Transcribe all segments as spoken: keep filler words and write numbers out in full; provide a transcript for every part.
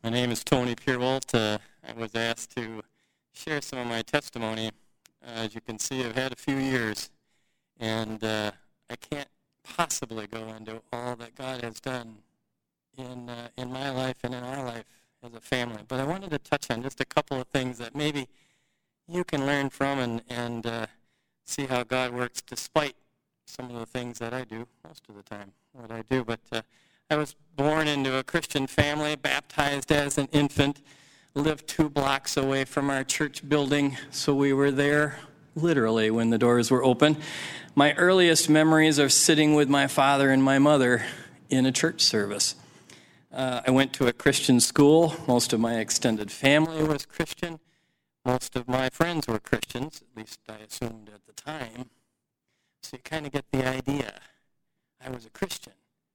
My name is Tony Pierwalt. Uh, I was asked to share some of my testimony. Uh, as you can see, I've had a few years, and uh, I can't possibly go into all that God has done in uh, in my life and in our life as a family. But I wanted to touch on just a couple of things that maybe you can learn from and, and uh, see how God works despite some of the things that I do, most of the time, what I do. But uh, I was born into a Christian family, baptized as an infant, lived two blocks away from our church building, so we were there literally when the doors were open. My earliest memories are sitting with my father and my mother in a church service. Uh, I went to a Christian school. Most of my extended family was Christian. Most of my friends were Christians, at least I assumed at the time. So you kind of get the idea. I was a Christian.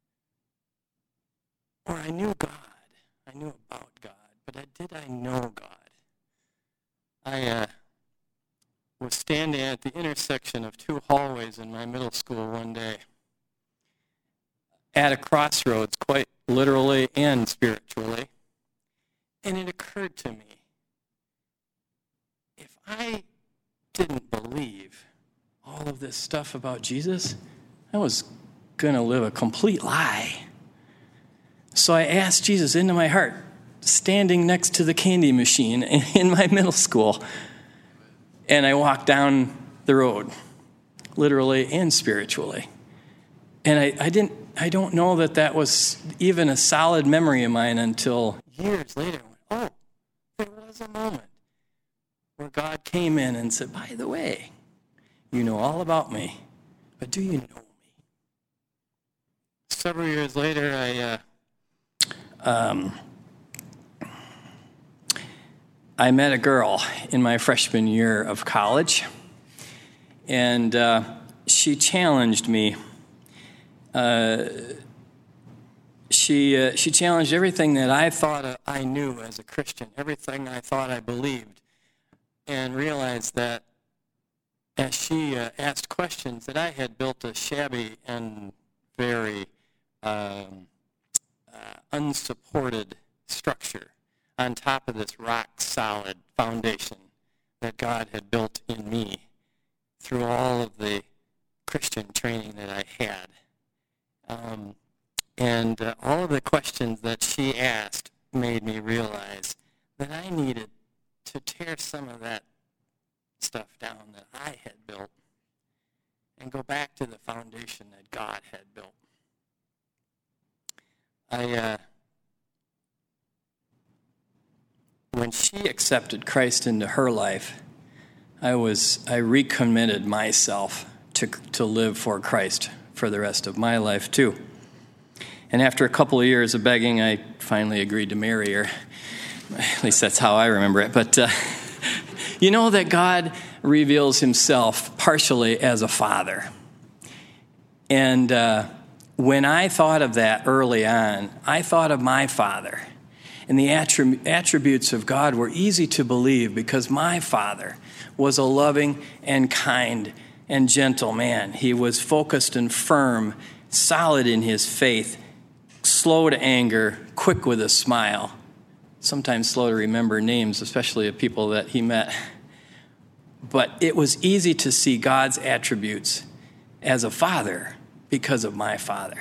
Or I knew God. I knew about God. But I, did I know God? I uh, was standing at the intersection of two hallways in my middle school one day, at a crossroads, quite literally and spiritually, and it occurred to me, if I didn't believe all of this stuff about Jesus, I was going to live a complete lie. So I asked Jesus into my heart, standing next to the candy machine in my middle school. And I walked down the road, literally and spiritually. And I, I didn't, I don't know that that was even a solid memory of mine until years later. I went, oh, there was a moment where God came in and said, by the way, you know all about me, but do you know me? Several years later, I... Uh, Um, I met a girl in my freshman year of college, and uh, she challenged me. Uh, she uh, she challenged everything that I thought I knew as a Christian, everything I thought I believed, and realized that as she uh, asked questions that I had built a shabby and very um, Uh, unsupported structure on top of this rock-solid foundation that God had built in me through all of the Christian training that I had. Um, and uh, all of the questions that she asked made me realize that I needed to tear some of that stuff down that I had built and go back to the foundation that God had built. I, uh, when she accepted Christ into her life, I was, I recommitted myself to to live for Christ for the rest of my life too. And after a couple of years of begging, I finally agreed to marry her. At least that's how I remember it. But uh, you know that God reveals himself partially as a father. And uh when I thought of that early on, I thought of my father. And the attributes of God were easy to believe because my father was a loving and kind and gentle man. He was focused and firm, solid in his faith, slow to anger, quick with a smile, sometimes slow to remember names, especially of people that he met. But it was easy to see God's attributes as a father because of my father.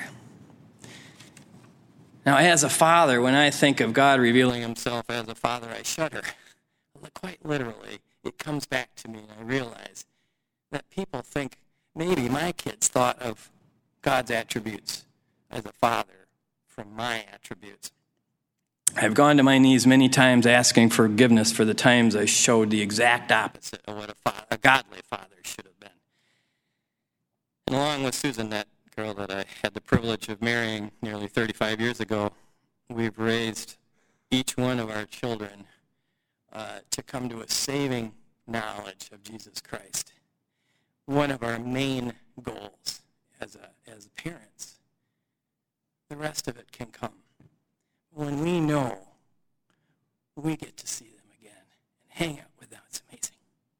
Now, as a father, when I think of God revealing himself as a father, I shudder. Quite literally, it comes back to me, and I realize that people think maybe my kids thought of God's attributes as a father from my attributes. I've gone to my knees many times asking forgiveness for the times I showed the exact opposite of what a, father, a godly father should have been. And along with Susan, that girl that I had the privilege of marrying nearly thirty-five years ago, we've raised each one of our children uh, to come to a saving knowledge of Jesus Christ. One of our main goals as a, as parents. The rest of it can come when we know we get to see them again and hang out with them. It's amazing.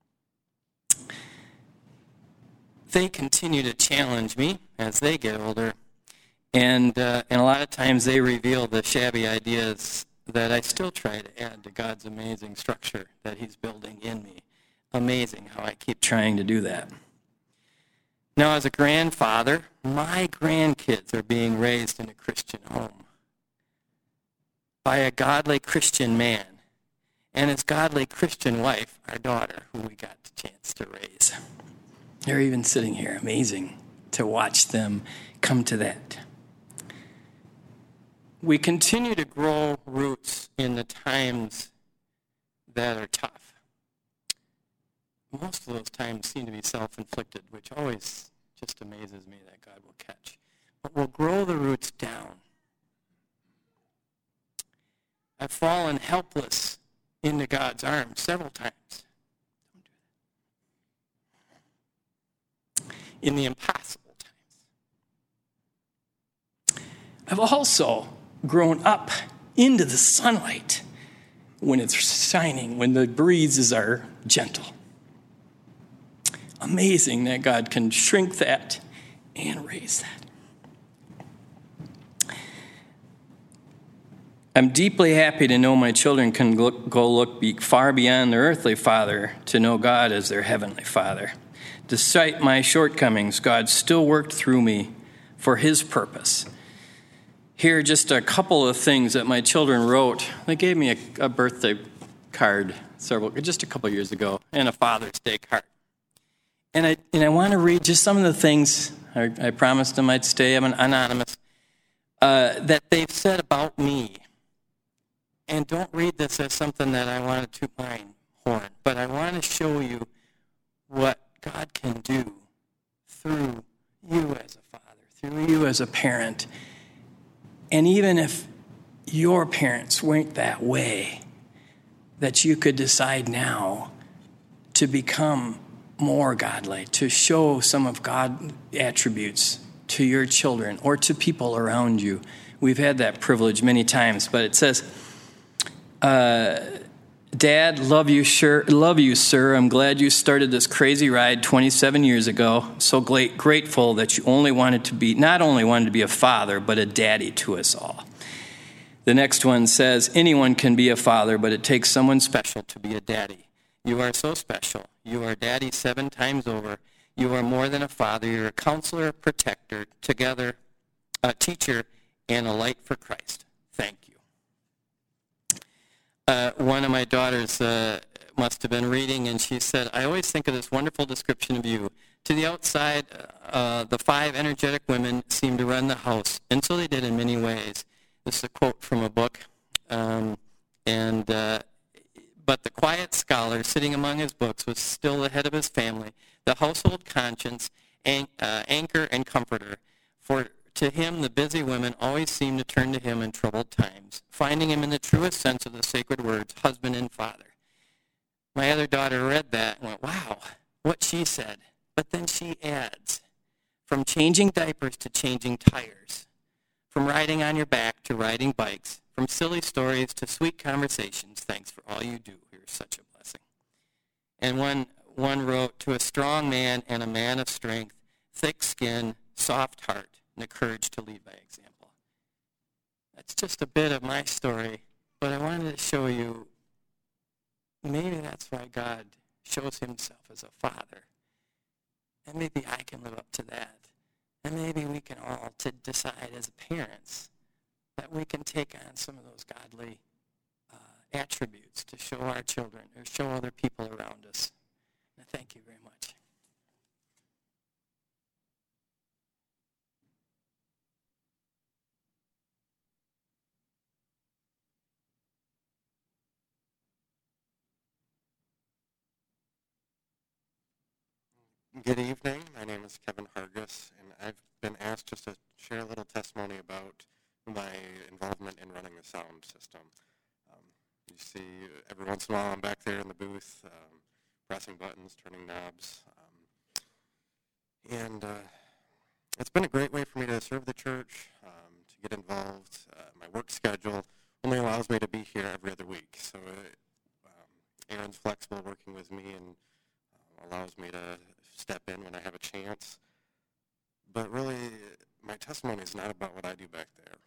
They continue to challenge me as they get older, and uh, and a lot of times they reveal the shabby ideas that I still try to add to God's amazing structure that he's building in me. Amazing how I keep trying to do that. Now, as a grandfather, my grandkids are being raised in a Christian home by a godly Christian man and his godly Christian wife, our daughter, who we got the chance to raise. They're even sitting here. Amazing to watch them come to that. We continue to grow roots in the times that are tough. Most of those times seem to be self-inflicted, which always just amazes me that God will catch. But we'll grow the roots down. I've fallen helpless into God's arms several times. In the impossible times. I've also grown up into the sunlight when it's shining, when the breezes are gentle. Amazing that God can shrink that and raise that. I'm deeply happy to know my children can look, go look be far beyond their earthly father to know God as their heavenly Father. Despite my shortcomings, God still worked through me for his purpose. Here are just a couple of things that my children wrote. They gave me a, a birthday card several, just a couple years ago, and a Father's Day card. And I and I want to read just some of the things. I, I promised them I'd stay anonymous. Uh, that they've said about me. And don't read this as something that I want to toot my horn, but I want to show you what God can do through you as a father, through you as a parent. And even if your parents weren't that way, that you could decide now to become more godly, to show some of God's attributes to your children or to people around you. We've had that privilege many times, but it says, uh, Dad, love you, sure, love you, sir. I'm glad you started this crazy ride twenty-seven years ago. So great, grateful that you only wanted to be, not only wanted to be a father, but a daddy to us all. The next one says, anyone can be a father, but it takes someone special to be a daddy. You are so special. You are daddy seven times over. You are more than a father. You're a counselor, a protector, together, a teacher, and a light for Christ. Thank you. Uh, one of my daughters uh, must have been reading, and she said, I always think of this wonderful description of you. To the outside, uh, the five energetic women seem to run the house, and so they did in many ways. This is a quote from a book. Um, and uh, but the quiet scholar sitting among his books was still the head of his family, the household conscience, an- uh, anchor, and comforter. For to him, the busy women always seemed to turn to him in troubled times, finding him in the truest sense of the sacred words, husband and father. My other daughter read that and went, wow, what she said. But then she adds, from changing diapers to changing tires, from riding on your back to riding bikes, from silly stories to sweet conversations, thanks for all you do. You're such a blessing. And one, one wrote, to a strong man and a man of strength, thick skin, soft heart, and the courage to lead by example. That's just a bit of my story, but I wanted to show you maybe that's why God shows himself as a father. And maybe I can live up to that. And maybe we can all to decide as parents that we can take on some of those godly uh, attributes to show our children or show other people around us. And thank you very much. Good evening. My name is Kevin Hargis, and I've been asked just to share a little testimony about my involvement in running the sound system. Um, you see, every once in a while I'm back there in the booth, um, pressing buttons, turning knobs, um, and uh, it's been a great way for me to serve the church, um, to get involved. Uh, my work schedule only allows me to be here every other week, so it, um, Aaron's flexible working with me and uh, allows me to step in when I have a chance. But really, my testimony is not about what I do back there.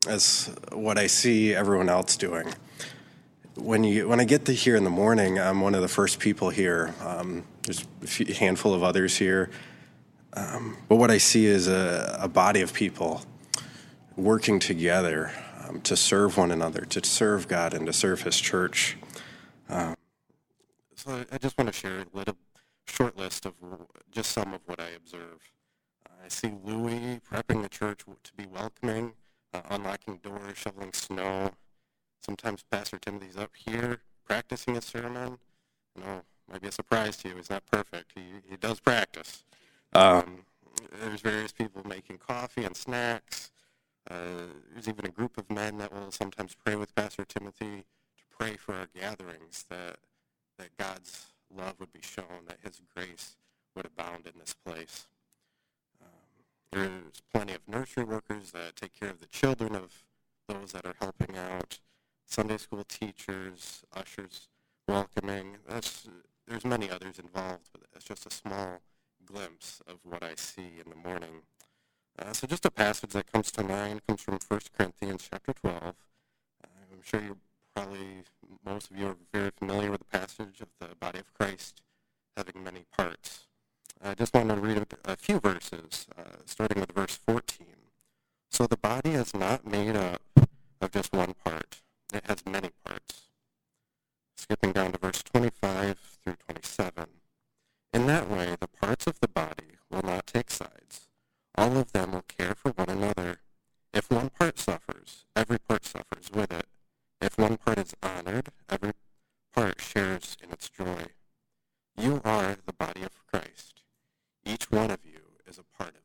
as what I see everyone else doing. When you when I get to here in the morning, I'm one of the first people here. Um, there's a few, handful of others here. Um, but what I see is a, a body of people working together um, to serve one another, to serve God and to serve His church. Um, so I just want to share a little short list of just some of what I observe. Uh, I see Louis prepping the church to be welcoming, uh, unlocking doors, shoveling snow. Sometimes Pastor Timothy's up here practicing his sermon. You know, might be a surprise to you. He's not perfect. He he does practice. Um, there's various people making coffee and snacks. Uh, there's even a group of men that will sometimes pray with Pastor Timothy to pray for our gatherings, that that God's love would be shown, that His grace would abound in this place. Um, there's plenty of nursery workers that take care of the children of those that are helping out. Sunday school teachers, ushers, welcoming. That's, there's many others involved, but it's just a small glimpse of what I see in the morning. Uh, so just a passage that comes to mind comes from First Corinthians chapter twelve. Uh, I'm sure you're probably, most of you are very familiar with the passage of the body of Christ having many parts. I just want to read a, a few verses, uh, starting with verse fourteen. So the body is not made up of just one part. It has many parts. Skipping down to verse twenty-five through twenty-seven. In that way, the parts of the body will not take sides. All of them will care for one another. If one part suffers, every part suffers with it. If one part is honored, every part shares in its joy. You are the body of Christ. Each one of you is a part of it.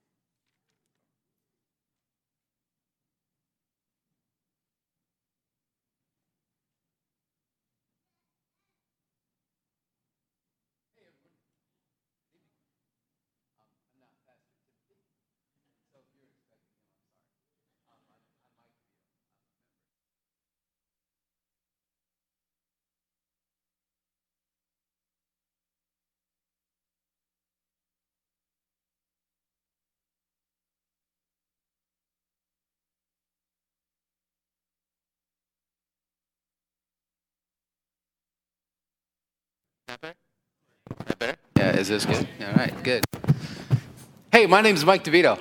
That better? That better? Yeah, is this good? All right, good. Hey, my name is Mike DeVito,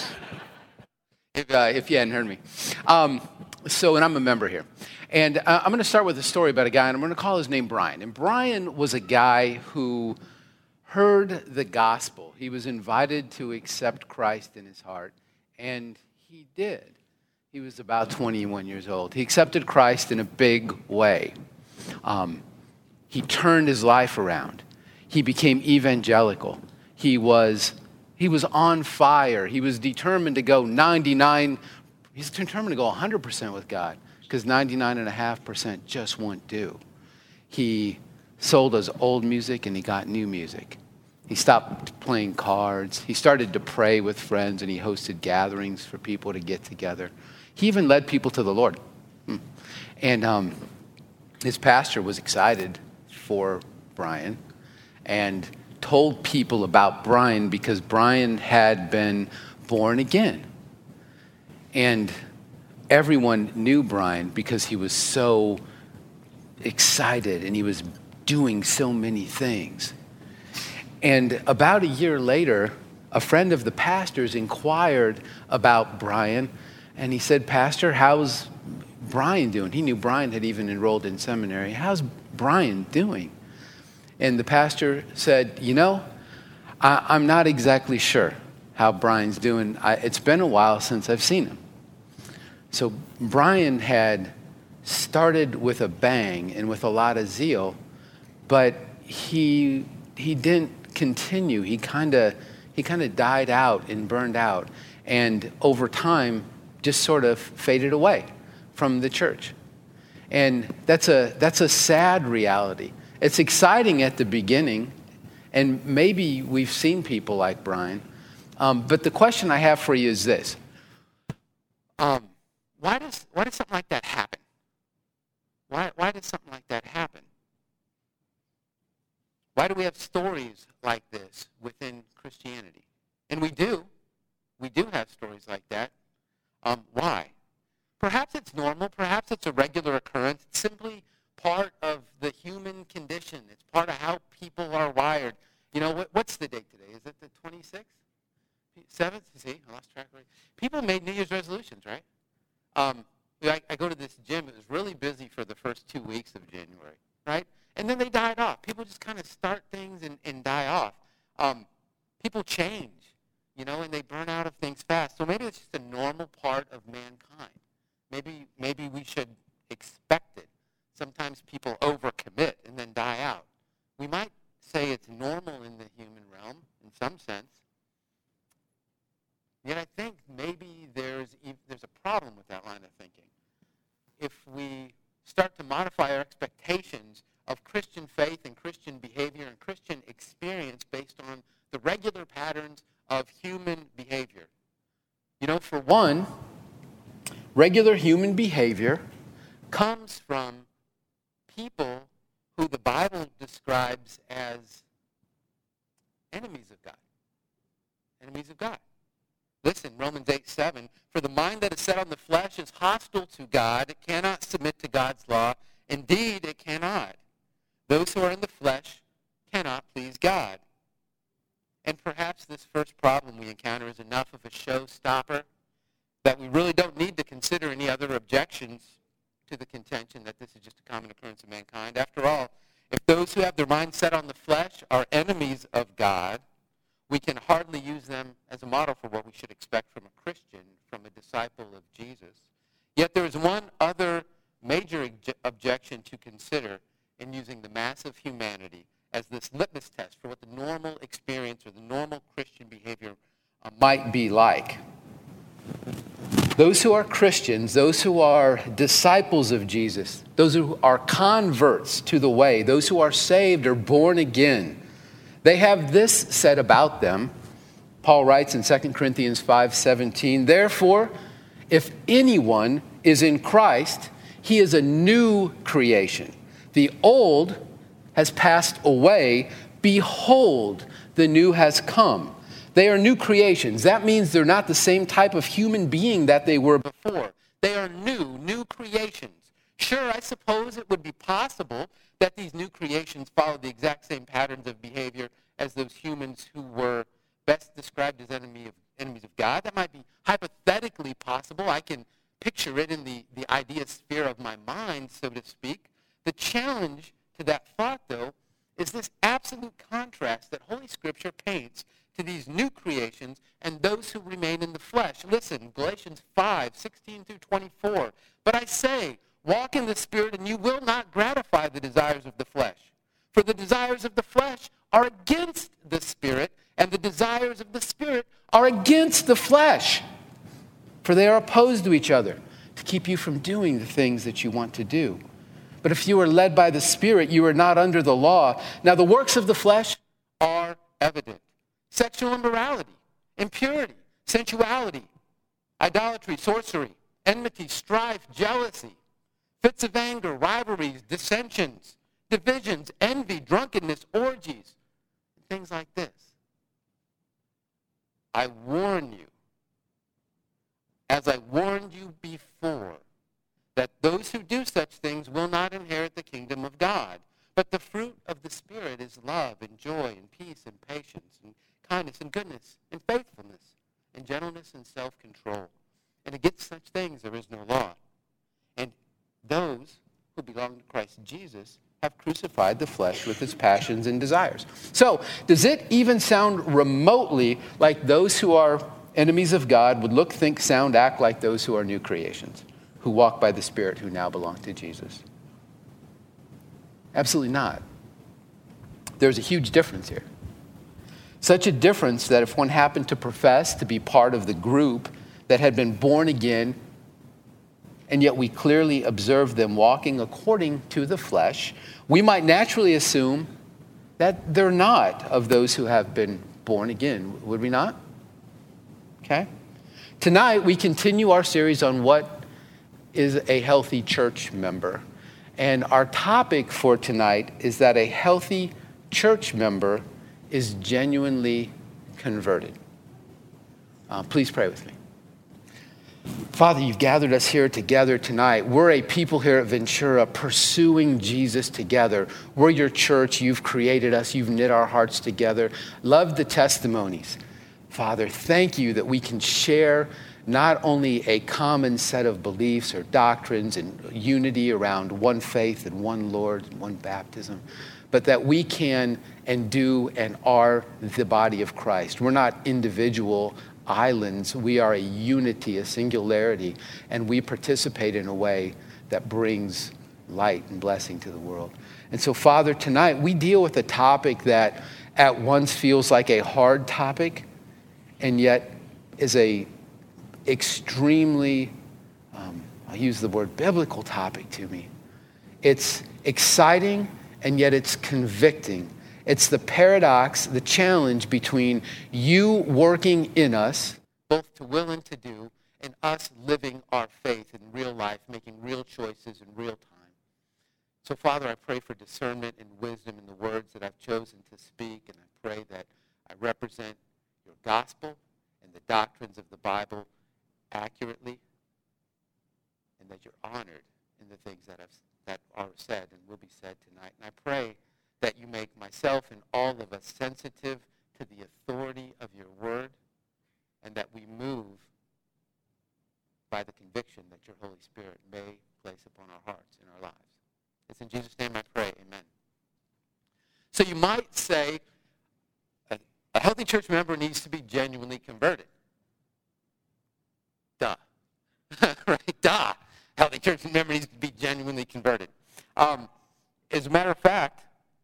if, uh, if you hadn't heard me. Um, so, and I'm a member here. And uh, I'm going to start with a story about a guy, and I'm going to call his name Brian. And Brian was a guy who heard the gospel. He was invited to accept Christ in his heart, and he did. He was about twenty-one years old. He accepted Christ in a big way. Um, He turned his life around. He became evangelical. He was, he was on fire. He was determined to go ninety-nine, he's determined to go one hundred percent with God because ninety-nine point five percent just won't do. He sold his old music and he got new music. He stopped playing cards. He started to pray with friends and he hosted gatherings for people to get together. He even led people to the Lord. And um, his pastor was excited for Brian and told people about Brian because Brian had been born again. And everyone knew Brian because he was so excited and he was doing so many things. And about a year later, a friend of the pastor's inquired about Brian, and he said, "Pastor, how's Brian doing?" He knew Brian had even enrolled in seminary. "How's Brian doing?" And the pastor said, "You know, I, I'm not exactly sure how Brian's doing. I, it's been a while since I've seen him." So Brian had started with a bang and with a lot of zeal, but he he didn't continue. He kind of he kind of died out and burned out, and over time just sort of faded away from the church. And that's a that's a sad reality. It's exciting at the beginning, and maybe we've seen people like Brian. Um, but the question I have for you is this: um, why does why does something like that happen? Why why does something like that happen? Why do we have stories like this within Christianity? And we do, we do have stories like that. Um, why? regular occurrence. It's simply part of the human condition. It's part of how people are wired. You know, what, what's the date today? Is it the twenty-sixth? seventh? See, I lost track of it. People made New Year's resolutions, right? Um, I, I go to this gym. It was really busy for the first two weeks of January, right? And then they died off. People just kind of start things and, and die off. Um, people change, you know, and they burn out of things fast. So maybe it's just a normal part of mankind. Maybe, maybe we should expect it. Sometimes people overcommit and then die out. We might say it's normal in the human realm in some sense. Yet I think maybe there's there's a problem with that line of thinking. If we start to modify our expectations of Christian faith and Christian behavior and Christian experience based on the regular patterns of human behavior. You know, for one, regular human behavior comes from people who the Bible describes as enemies of God. Enemies of God. Listen, Romans eight seven, for the mind that is set on the flesh is hostile to God. It cannot submit to God's law. Indeed, it cannot. Those who are in the flesh cannot please God. And perhaps this first problem we encounter is enough of a showstopper that we really don't need to consider any other objections to the contention that this is just a common occurrence of mankind. After all, if those who have their mind set on the flesh are enemies of God, we can hardly use them as a model for what we should expect from a Christian, from a disciple of Jesus. Yet there is one other major obje- objection to consider in using the mass of humanity as this litmus test for what the normal experience or the normal Christian behavior uh, might be like. Those who are Christians, those who are disciples of Jesus, those who are converts to the way, those who are saved or born again, they have this said about them. Paul writes in Second Corinthians five seventeen, therefore, if anyone is in Christ, he is a new creation. The old has passed away. Behold, the new has come. They are new creations. That means they're not the same type of human being that they were before. They are new, new creations. Sure, I suppose it would be possible that these new creations follow the exact same patterns of behavior as those humans who were best described as enemy of, enemies of God. That might be hypothetically possible. I can picture it in the, the idea sphere of my mind, so to speak. The challenge to that thought, though, is this absolute contrast that Holy Scripture paints to these new creations and those who remain in the flesh. Listen, Galatians five sixteen through twenty-four. But I say, walk in the Spirit, and you will not gratify the desires of the flesh. For the desires of the flesh are against the Spirit, and the desires of the Spirit are against the flesh. For they are opposed to each other, to keep you from doing the things that you want to do. But if you are led by the Spirit, you are not under the law. Now the works of the flesh are evident. Sexual immorality, impurity, sensuality, idolatry, sorcery, enmity, strife, jealousy, fits of anger, rivalries, dissensions, divisions, envy, drunkenness, orgies, things like this. I warn you, as I warned you before, that those who do such things will not inherit the kingdom of God. But the fruit of the Spirit is love and joy and peace and patience and kindness and goodness and faithfulness and gentleness and self-control. And against such things there is no law. And those who belong to Christ Jesus have crucified the flesh with its passions and desires. So, does it even sound remotely like those who are enemies of God would look, think, sound, act like those who are new creations, who walk by the Spirit, who now belong to Jesus? Absolutely not. There's a huge difference here. Such a difference that if one happened to profess to be part of the group that had been born again, and yet we clearly observe them walking according to the flesh, we might naturally assume that they're not of those who have been born again, would we not? Okay? Tonight, we continue our series on what is a healthy church member. And our topic for tonight is that a healthy church member is genuinely converted. Uh, please pray with me. Father, you've gathered us here together tonight. We're a people here at Ventura pursuing Jesus together. We're your church. You've created us. You've knit our hearts together. Love the testimonies. Father, thank you that we can share not only a common set of beliefs or doctrines and unity around one faith and one Lord and one baptism, but that we can and do and are the body of Christ. We're not individual islands. We are a unity, a singularity, and we participate in a way that brings light and blessing to the world. And so, Father, tonight we deal with a topic that at once feels like a hard topic and yet is a extremely, um, I'll use the word biblical topic to me. It's exciting and yet it's convicting. It's the paradox, the challenge between you working in us, both to will and to do, and us living our faith in real life, making real choices in real time. So, Father, I pray for discernment and wisdom in the words that I've chosen to speak, and I pray that I represent your gospel and the doctrines of the Bible accurately, and that you're honored in the things that, I've, that are said and will be said tonight. And I pray that you make myself and all of us sensitive to the authority of your word, and that we move by the conviction that your Holy Spirit may place upon our hearts and our lives. It's in Jesus' name I pray, amen. So you might say, a, a healthy church member needs to be genuinely converted. Duh. Right? Duh. Healthy church member needs to be genuinely converted. Um, as a matter of fact,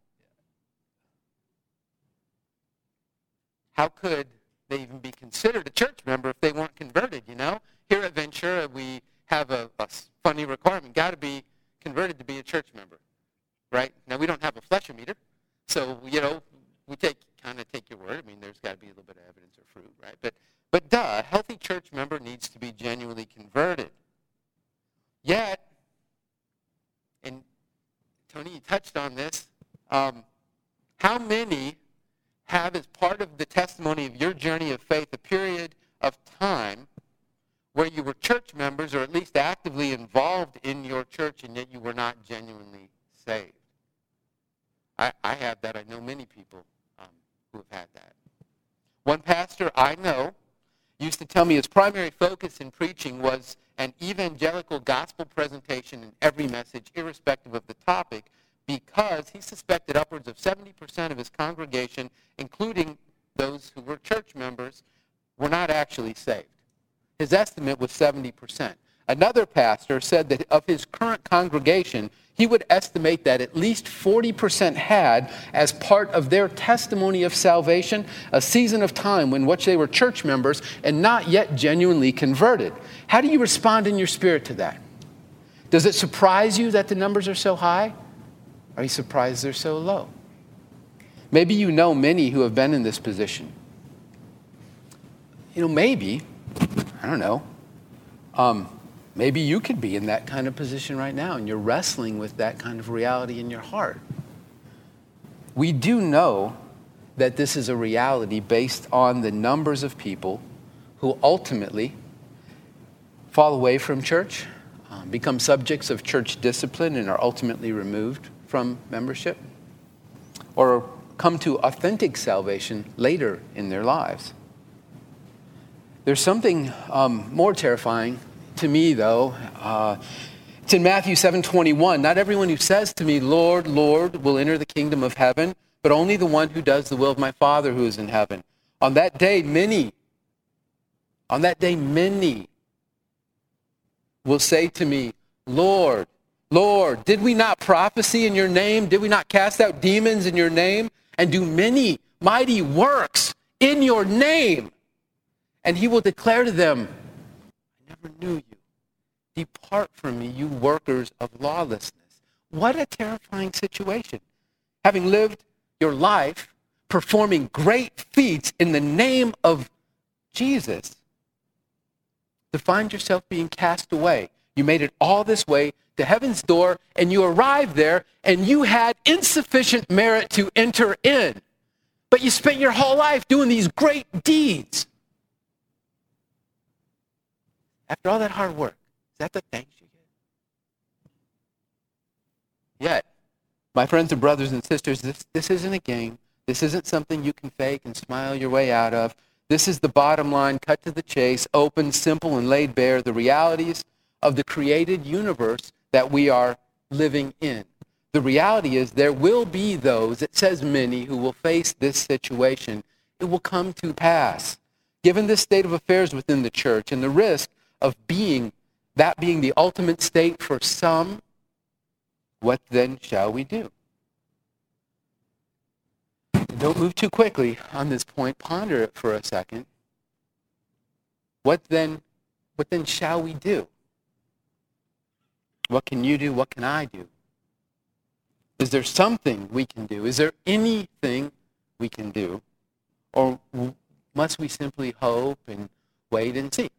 how could they even be considered a church member if they weren't converted, you know? Here at Ventura, we have a, a funny requirement. Got to be converted to be a church member, right? Now, we don't have a flesher meter, so, you know, we take kind of take your word. I mean, there's got to be a little bit of evidence or fruit, right? But, but duh, a healthy church member needs to be genuinely converted. Yet, and Tony, you touched on this, um, how many have as part of the testimony of your journey of faith a period of time where you were church members or at least actively involved in your church and yet you were not genuinely saved? I, I have that. I know many people um, who have had that. One pastor I know used to tell me his primary focus in preaching was an evangelical gospel presentation in every message, irrespective of the topic, because he suspected upwards of seventy percent of his congregation, including those who were church members, were not actually saved. His estimate was seventy percent. Another pastor said that of his current congregation, he would estimate that at least forty percent had, as part of their testimony of salvation, a season of time in which they were church members and not yet genuinely converted. How do you respond in your spirit to that? Does it surprise you that the numbers are so high? Are you surprised they're so low? Maybe you know many who have been in this position. You know, maybe, I don't know, um, maybe you could be in that kind of position right now and you're wrestling with that kind of reality in your heart. We do know that this is a reality based on the numbers of people who ultimately fall away from church, um, become subjects of church discipline and are ultimately removed from membership, or come to authentic salvation later in their lives. There's something um, more terrifying to me, though. Uh, it's in Matthew seven twenty-one. Not everyone who says to me, Lord, Lord, will enter the kingdom of heaven, but only the one who does the will of my Father who is in heaven. On that day, many, on that day, many will say to me, Lord, Lord, did we not prophesy in your name? Did we not cast out demons in your name? And do many mighty works in your name? And he will declare to them, I never knew you. Depart from me, you workers of lawlessness. What a terrifying situation. Having lived your life performing great feats in the name of Jesus, to find yourself being cast away. You made it all this way to heaven's door, and you arrived there, and you had insufficient merit to enter in. But you spent your whole life doing these great deeds. After all that hard work, is that the thanks you get? Yet, my friends and brothers and sisters, this, this isn't a game. This isn't something you can fake and smile your way out of. This is the bottom line, cut to the chase, open, simple, and laid bare, the realities of the created universe that we are living in. The reality is there will be those, it says many, who will face this situation. It will come to pass. Given this state of affairs within the church and the risk of being, that being the ultimate state for some, what then shall we do? Don't move too quickly on this point. Ponder it for a second. What then, what then shall we do? What can you do? What can I do? Is there something we can do? Is there anything we can do? Or must we simply hope and wait and see?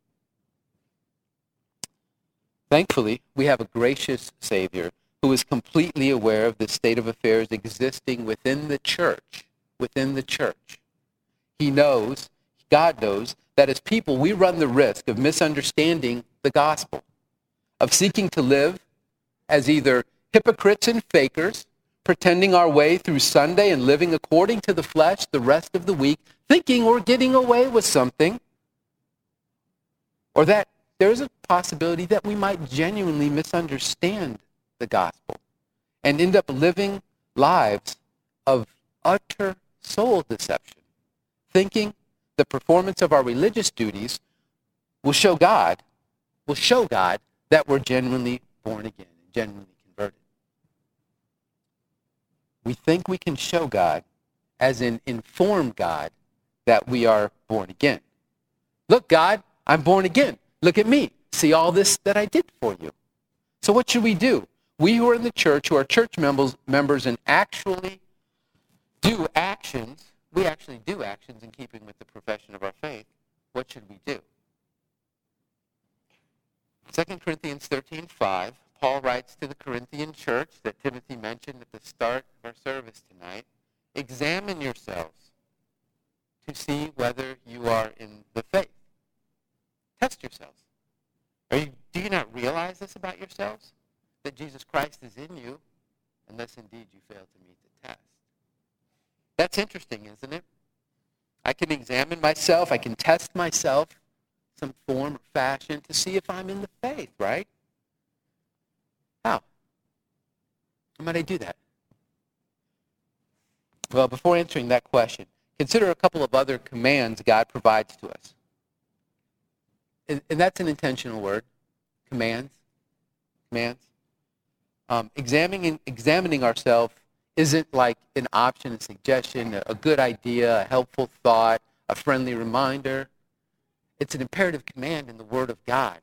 Thankfully, we have a gracious Savior who is completely aware of the state of affairs existing within the church, within the church. He knows, God knows, that as people we run the risk of misunderstanding the gospel, of seeking to live as either hypocrites and fakers, pretending our way through Sunday and living according to the flesh the rest of the week, thinking we're getting away with something, or that there's a possibility that we might genuinely misunderstand the gospel and end up living lives of utter soul deception, thinking the performance of our religious duties will show God, will show God that we're genuinely born again and genuinely converted. We think we can show God, as in inform God, that we are born again. Look, God, I'm born again. Look at me. See all this that I did for you. So what should we do? We who are in the church, who are church members, members and actually do actions, we actually do actions in keeping with the profession of our faith. What should we do? Second Corinthians thirteen five, Paul writes to the Corinthian church that Timothy mentioned at the start of our service tonight, examine yourselves to see whether you are in the faith. Test yourselves. Are you, do you not realize this about yourselves? That Jesus Christ is in you, unless indeed you fail to meet the test. That's interesting, isn't it? I can examine myself, I can test myself, some form or fashion, to see if I'm in the faith, right? How? How might I do that? Well, before answering that question, consider a couple of other commands God provides to us. And, and that's an intentional word, commands, commands. Um, examining, examining ourselves isn't like an option, a suggestion, a, a good idea, a helpful thought, a friendly reminder. It's an imperative command in the Word of God.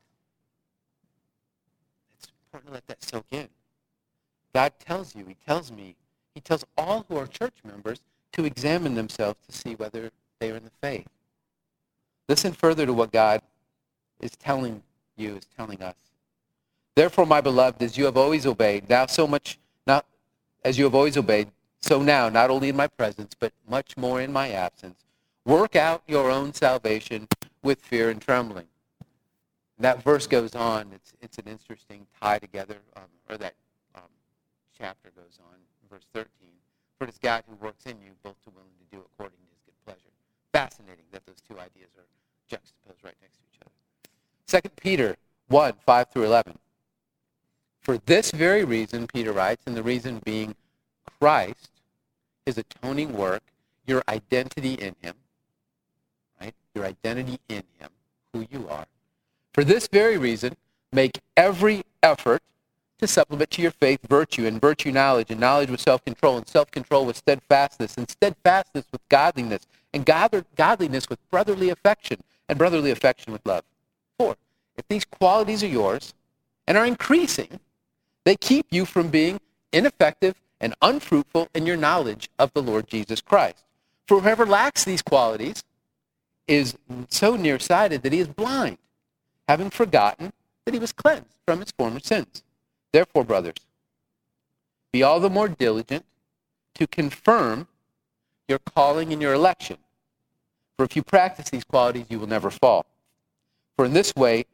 It's important to let that soak in. God tells you, he tells me, he tells all who are church members to examine themselves to see whether they are in the faith. Listen further to what God is telling you, is telling us. Therefore, my beloved, as you have always obeyed, now so much, not as you have always obeyed, so now, not only in my presence, but much more in my absence, work out your own salvation with fear and trembling. And that verse goes on. It's it's an interesting tie together, um, or that um, chapter goes on, verse thirteen. For it is God who works in you, both to will and to do according to his good pleasure. Fascinating that those two ideas are juxtaposed right next to each other. Second Peter one, five through eleven. For this very reason, Peter writes, and the reason being Christ, his atoning work, your identity in him, right? Your identity in him, who you are. For this very reason, make every effort to supplement to your faith virtue, and virtue knowledge, and knowledge with self-control, and self-control with steadfastness, and steadfastness with godliness, and godliness with brotherly affection, and brotherly affection with love. Four, if these qualities are yours and are increasing, they keep you from being ineffective and unfruitful in your knowledge of the Lord Jesus Christ. For whoever lacks these qualities is so nearsighted that he is blind, having forgotten that he was cleansed from his former sins. Therefore, brothers, be all the more diligent to confirm your calling and your election. For if you practice these qualities, you will never fall. For in this way,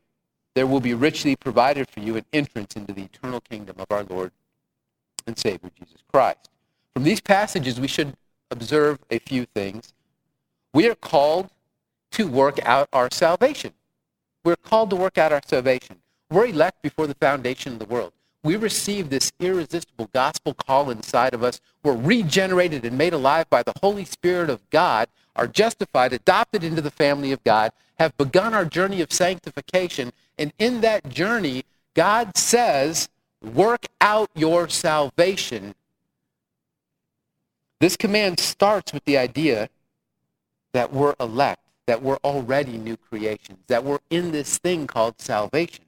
there will be richly provided for you an entrance into the eternal kingdom of our Lord and Savior Jesus Christ. From these passages, we should observe a few things. We are called to work out our salvation. We're called to work out our salvation. We're elect before the foundation of the world. We receive this irresistible gospel call inside of us. We're regenerated and made alive by the Holy Spirit of God, are justified, adopted into the family of God, have begun our journey of sanctification, and in that journey, God says, work out your salvation. This command starts with the idea that we're elect, that we're already new creations, that we're in this thing called salvation.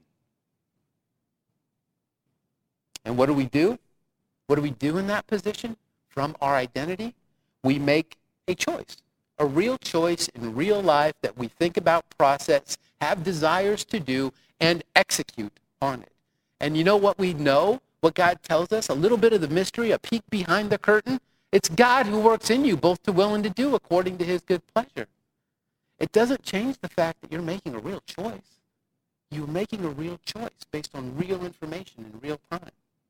And what do we do? What do we do in that position? From our identity, we make a choice, a real choice in real life that we think about, process, have desires to do, and execute on it. And you know what we know? What God tells us? A little bit of the mystery, a peek behind the curtain. It's God who works in you both to will and to do according to his good pleasure. It doesn't change the fact that you're making a real choice. You're making a real choice based on real information in real time.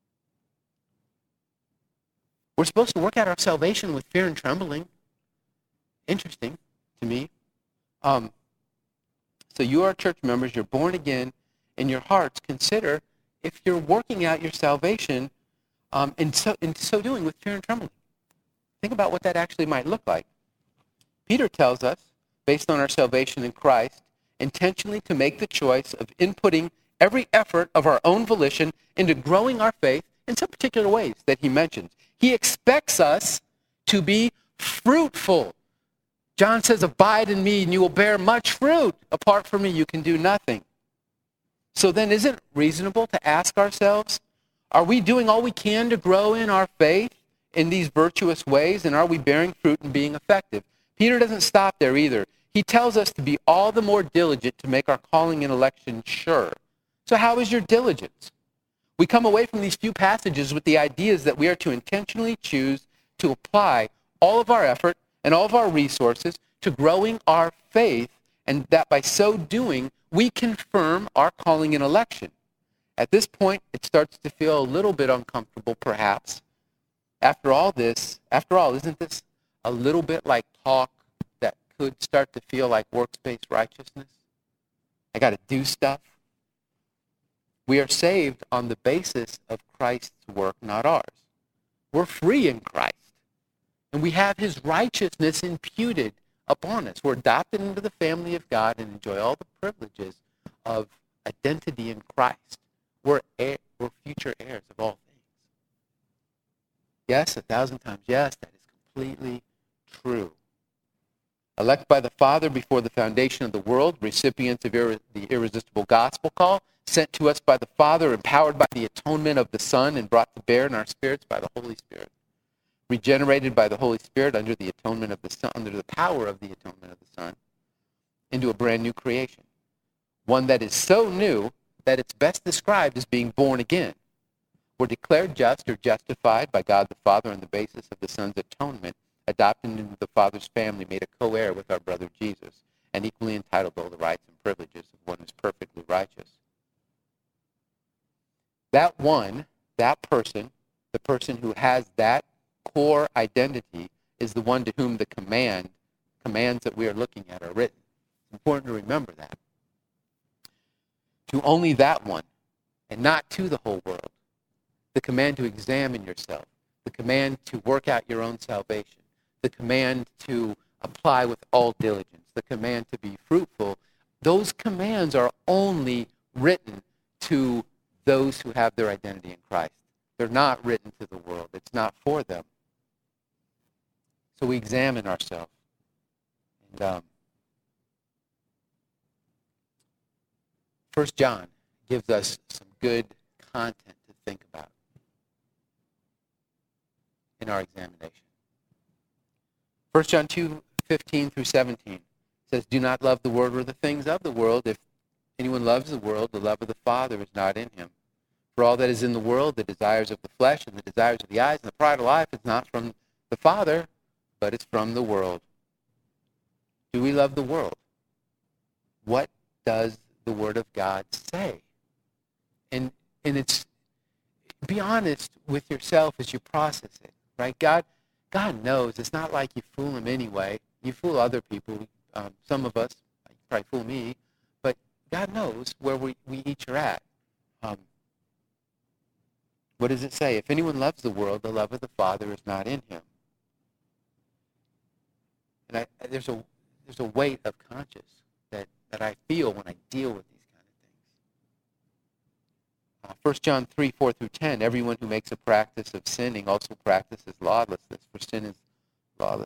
We're supposed to work out our salvation with fear and trembling. Interesting to me. Um, so you are church members, you're born again, in your hearts, consider if you're working out your salvation um, in, so, in so doing with fear and trembling. Think about what that actually might look like. Peter tells us, based on our salvation in Christ, intentionally to make the choice of inputting every effort of our own volition into growing our faith in some particular ways that he mentions. He expects us to be fruitful. John says, abide in me and you will bear much fruit. Apart from me, you can do nothing. So then isn't it reasonable to ask ourselves, are we doing all we can to grow in our faith in these virtuous ways? And are we bearing fruit and being effective? Peter doesn't stop there either. He tells us to be all the more diligent to make our calling and election sure. So how is your diligence? We come away from these few passages with the ideas that we are to intentionally choose to apply all of our effort and all of our resources to growing our faith, and that by so doing, we confirm our calling and election. At this point, it starts to feel a little bit uncomfortable, perhaps. After all this, after all, isn't this a little bit like talk that could start to feel like works-based righteousness? I got to do stuff. We are saved on the basis of Christ's work, not ours. We're free in Christ. And we have his righteousness imputed upon us. We're adopted into the family of God and enjoy all the privileges of identity in Christ. We're, heir, we're future heirs of all things. Yes, a thousand times yes, that is completely true. Elect by the Father before the foundation of the world, recipients of ir- the irresistible gospel call, sent to us by the Father, empowered by the atonement of the Son, and brought to bear in our spirits by the Holy Spirit. Regenerated by the Holy Spirit under the atonement of the Son, under the power of the atonement of the Son, into a brand new creation. One that is so new that it's best described as being born again. We're declared just or justified by God the Father on the basis of the Son's atonement, adopted into the Father's family, made a co-heir with our brother Jesus, and equally entitled to all the rights and privileges of one who is perfectly righteous. That one, that person, the person who has that core identity is the one to whom the command, commands that we are looking at are written. It's important to remember that. To only that one, and not to the whole world. The command to examine yourself. The command to work out your own salvation. The command to apply with all diligence. The command to be fruitful. Those commands are only written to those who have their identity in Christ. They're not written to the world. It's not for them. So we examine ourselves. And um, First John gives us some good content to think about in our examination. First John two, fifteen through seventeen says, do not love the world or the things of the world. If anyone loves the world, the love of the Father is not in him. For all that is in the world, the desires of the flesh and the desires of the eyes and the pride of life is not from the Father, but it's from the world. Do we love the world? What does the Word of God say? And and it's, be honest with yourself as you process it, right? God, God knows. It's not like you fool him anyway. You fool other people. Um, some of us, you probably fool me, but God knows where we, we each are at. Um, what does it say? If anyone loves the world, the love of the Father is not in him. And I, there's a there's a weight of conscience that, that I feel when I deal with these kind of things. Uh, First John three, four through ten, everyone who makes a practice of sinning also practices lawlessness, for sin is lawlessness.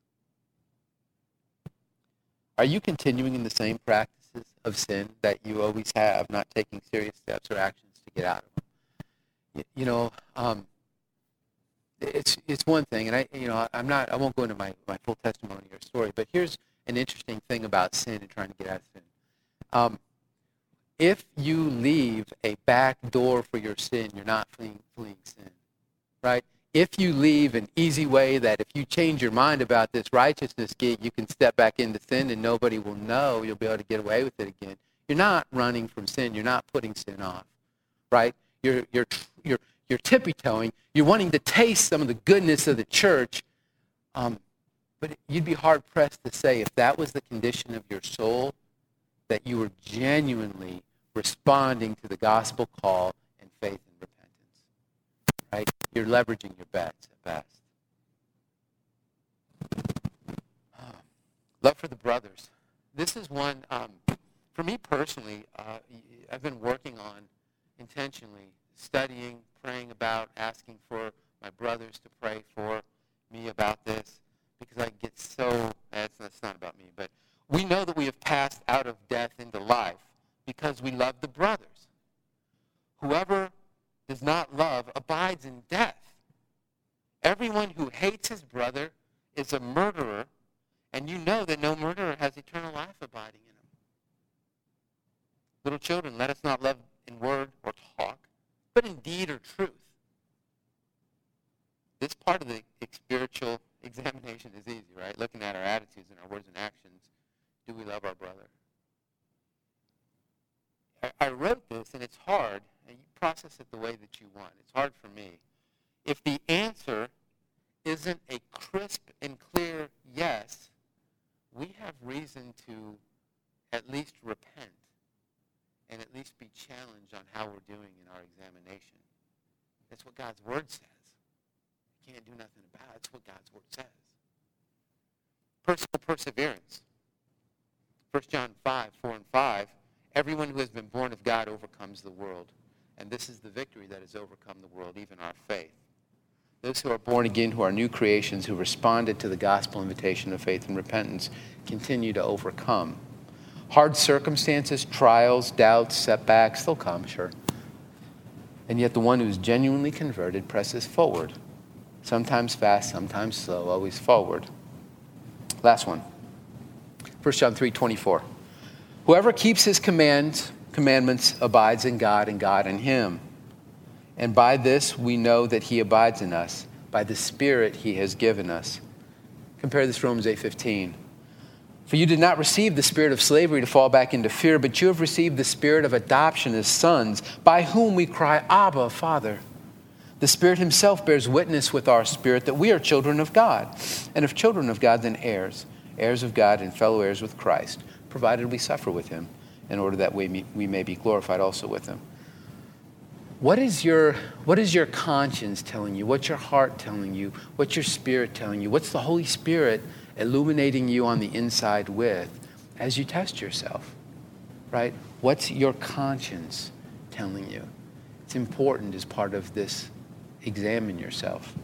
Are you continuing in the same practices of sin that you always have, not taking serious steps or actions to get out of them? You, you know, um, it's it's one thing, and I you know I'm not I won't go into my, my full testimony or story, but here's an interesting thing about sin and trying to get out of sin. Um, if you leave a back door for your sin, you're not fleeing fleeing sin, right? If you leave an easy way that if you change your mind about this righteousness gig, you can step back into sin and nobody will know, you'll be able to get away with it again. You're not running from sin. You're not putting sin off, right? You're you're you're you're tippy-toeing. You're wanting to taste some of the goodness of the church, um, but you'd be hard-pressed to say if that was the condition of your soul, that you were genuinely responding to the gospel call in faith and repentance, right? You're leveraging your bets at best. Oh, love for the brothers. This is one, um, for me personally, uh, I've been working on intentionally, studying, praying about, asking for my brothers to pray for me about this, because I get so, that's, that's not about me, but we know that we have passed out of death into life because we love the brothers. Whoever does not love abides in death. Everyone who hates his brother is a murderer, and you know that no murderer has eternal life abiding in him. Little children, let us not love in word or talk, but in deed or truth. This part of the spiritual examination is easy, right? Looking at our attitudes and our words and actions. Do we love our brother? I, I wrote this, and it's hard, and you process it the way that you want. It's hard for me. If the answer isn't a crisp and clear yes, we have reason to at least repent and at least be challenged on how we're doing in our examination. That's what God's Word says. You can't do nothing about it. That's what God's Word says. Personal perseverance. First John five, four and five, everyone who has been born of God overcomes the world. And this is the victory that has overcome the world, even our faith. Those who are born again, who are new creations, who responded to the gospel invitation of faith and repentance, continue to overcome. Hard circumstances, trials, doubts, setbacks, they'll come, sure. And yet the one who's genuinely converted presses forward. Sometimes fast, sometimes slow, always forward. Last one. First John three twenty-four. Whoever keeps his commands, commandments abides in God and God in him. And by this we know that he abides in us, by the Spirit he has given us. Compare this to Romans eight fifteen. For you did not receive the spirit of slavery to fall back into fear, but you have received the spirit of adoption as sons, by whom we cry, Abba, Father. The Spirit himself bears witness with our spirit that we are children of God. And if children of God, then heirs, heirs of God and fellow heirs with Christ, provided we suffer with him, in order that we we may be glorified also with him. What is your what is your conscience telling you? What's your heart telling you? What's your spirit telling you? What's the Holy Spirit illuminating you on the inside with as you test yourself, right? What's your conscience telling you? It's important as part of this examine yourself.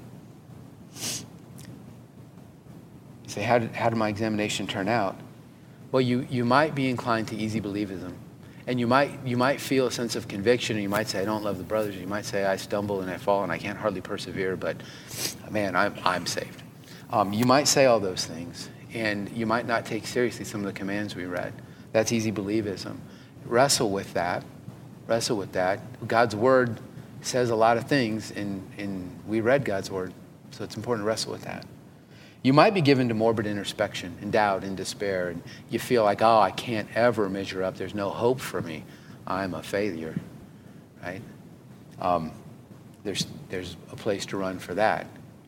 You say, how did, how did my examination turn out? Well, you, you might be inclined to easy believism. And you might you might feel a sense of conviction, and you might say, I don't love the brothers. You might say, I stumble and I fall and I can't hardly persevere, but man, I'm, I'm saved. Um, you might say all those things, and you might not take seriously some of the commands we read. That's easy believism. Wrestle with that. Wrestle with that. God's Word says a lot of things, and, and we read God's Word, so it's important to wrestle with that. You might be given to morbid introspection and doubt and despair, and you feel like, oh, I can't ever measure up. There's no hope for me. I'm a failure, right? Um, there's, there's a place to run for that.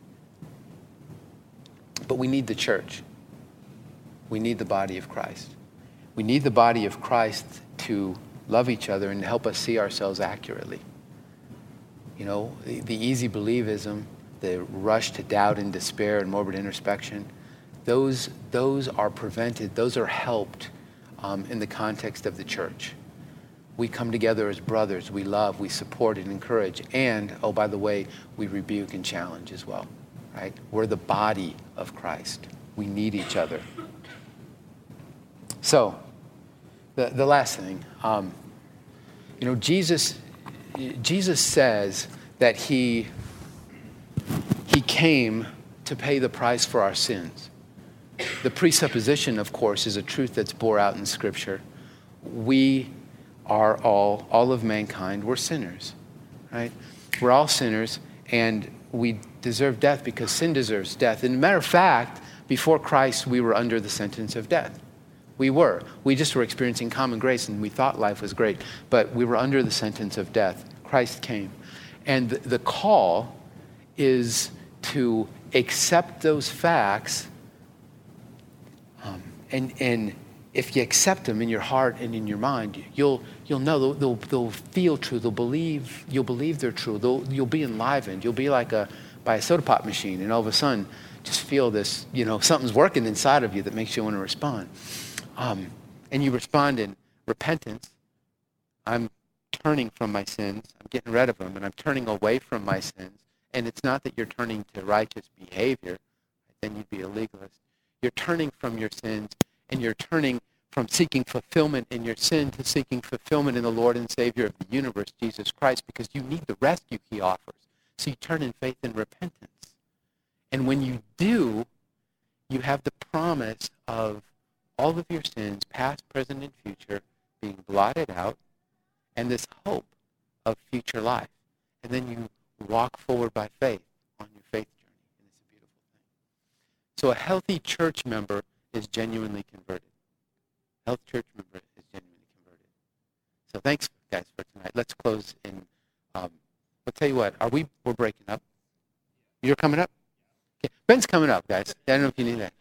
But we need the church. We need the body of Christ. We need the body of Christ to love each other and help us see ourselves accurately. You know, the, the easy believism, the rush to doubt and despair and morbid introspection, those, those are prevented, those are helped um, in the context of the church. We come together as brothers, we love, we support and encourage, and, oh, by the way, we rebuke and challenge as well, right? We're the body of Christ. We need each other. So, the, the last thing, um, you know, Jesus, Jesus says that he, he came to pay the price for our sins. The presupposition, of course, is a truth that's bore out in Scripture. We are all, all of mankind, we're sinners, right? We're all sinners, and we deserve death because sin deserves death. And as a matter of fact, before Christ, we were under the sentence of death. We were. We just were experiencing common grace, and we thought life was great, but we were under the sentence of death. Christ came. And the, the call is to accept those facts, um, and, and if you accept them in your heart and in your mind, you'll, you'll know, they'll, they'll, they'll feel true, they'll believe, you'll believe they're true, they'll, you'll be enlivened, you'll be like a, by a soda pop machine, and all of a sudden, just feel this, you know, something's working inside of you that makes you want to respond. Um, and you respond in repentance. I'm turning from my sins. I'm getting rid of them, and I'm turning away from my sins. And it's not that you're turning to righteous behavior. Then you'd be a legalist. You're turning from your sins, and you're turning from seeking fulfillment in your sin to seeking fulfillment in the Lord and Savior of the universe, Jesus Christ, because you need the rescue he offers. So you turn in faith and repentance. And when you do, you have the promise of all of your sins, past, present, and future, being blotted out, and this hope of future life. And then you walk forward by faith on your faith journey, and it's a beautiful thing. So a healthy church member is genuinely converted. A healthy church member is genuinely converted. So thanks, guys, for tonight. Let's close in, um, I'll tell you what, are we, we're breaking up? You're coming up? Okay. Ben's coming up, guys. I don't know if you need that.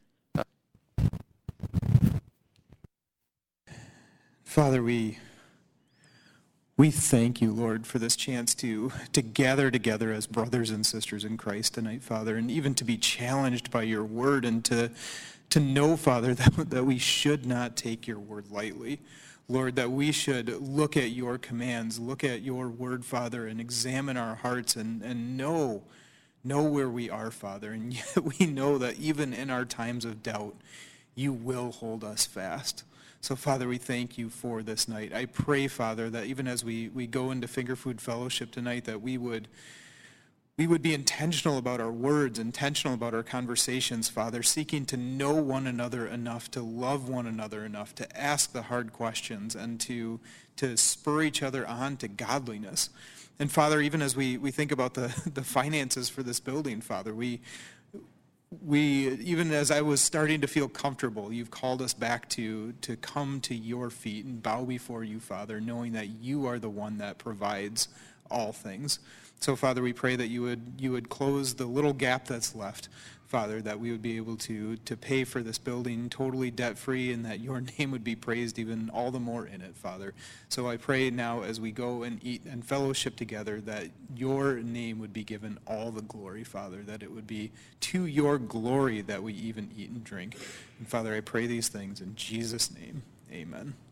Father, we we thank you, Lord, for this chance to, to gather together as brothers and sisters in Christ tonight, Father, and even to be challenged by your word and to, to know, Father, that, that we should not take your word lightly. Lord, that we should look at your commands, look at your word, Father, and examine our hearts and, and know, know where we are, Father. And yet we know that even in our times of doubt, you will hold us fast. So, Father, we thank you for this night. I pray, Father, that even as we, we go into Finger Food Fellowship tonight, that we would we would be intentional about our words, intentional about our conversations, Father, seeking to know one another enough, to love one another enough, to ask the hard questions, and to, to spur each other on to godliness. And, Father, even as we, we think about the, the finances for this building, Father, we We, even as I was starting to feel comfortable, you've called us back to, to come to your feet and bow before you, Father, knowing that you are the one that provides all things. So, Father, we pray that you would you would close the little gap that's left, Father, that we would be able to, to pay for this building totally debt-free, and that your name would be praised even all the more in it, Father. So I pray now as we go and eat and fellowship together that your name would be given all the glory, Father, that it would be to your glory that we even eat and drink. And Father, I pray these things in Jesus' name. Amen.